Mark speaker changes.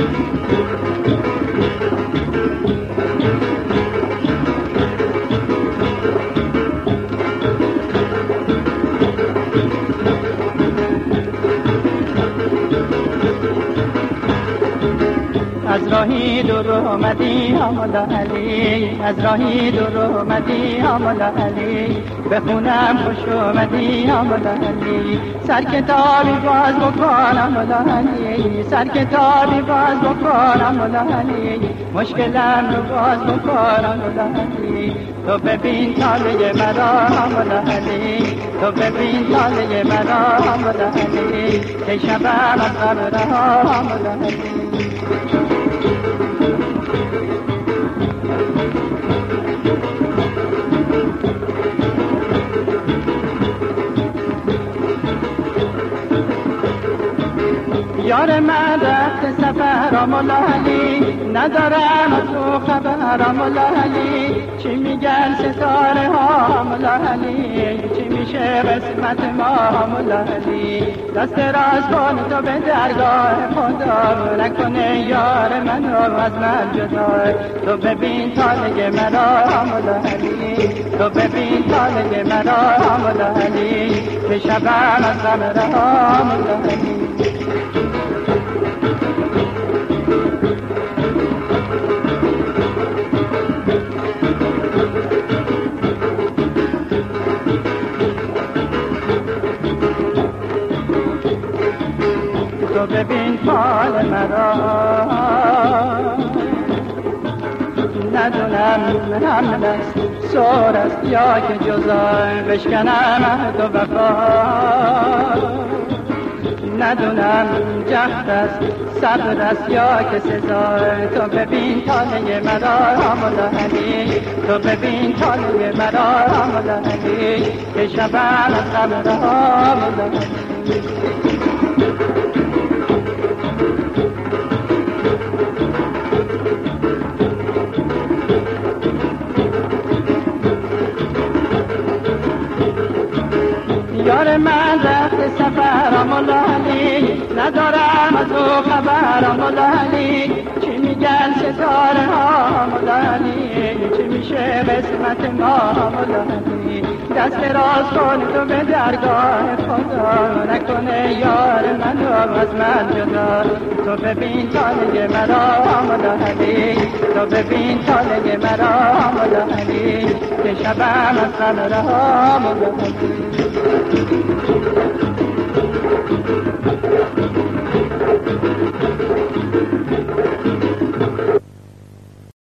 Speaker 1: از راهی دور اومدی مولا علی، از راهی دور اومدی مولا علی، بخونم خوش اومدی مولا علی، سر کتابی باز بکنم مولا علی، سر کتابی باز بکنم مولا علی، مشکلم رو باز بکنم مولا علی، تو ببین تاله مرا مولا علی، تو ببین تاله مرا مولا علی، که شبم از غم رها مولا علی. یار من رفت سفر مولا علی، ندارم از او خبر مولا علی، چی میگن ستاره ها مولا علی، چی میشه قسمت ما مولا علی، دست راست کن تو به درگاه خدا، نکنه یار منو از من جدا، تو ببین تاله مرا مولا علی، تو ببین تاله مرا مولا علی، که شبم از غم رها مولا علی. تو ببین حال مرا، ندونم حمل است سور است یا که جزای بشکنم عهد و وفا، ندونم جهد است صبر است یا که سزای، تو ببین تاله مرا مولا علی، تو ببین تاله مرا مولا علی، که شبم از غم رها مولا علی. یار من رفت سفر مولا علی، ندارم از او خبر مولا علی، چی میگن ستاره ها مولا علی، چی میشه قسمت ما مولا علی، دست راست کن تو به درگاه خدا، نکنه یار منو از من جدا، تو ببین تاله مرا مولا علی، تو ببین تاله مرا مولا علی، که شبم از غم رها مولا علی.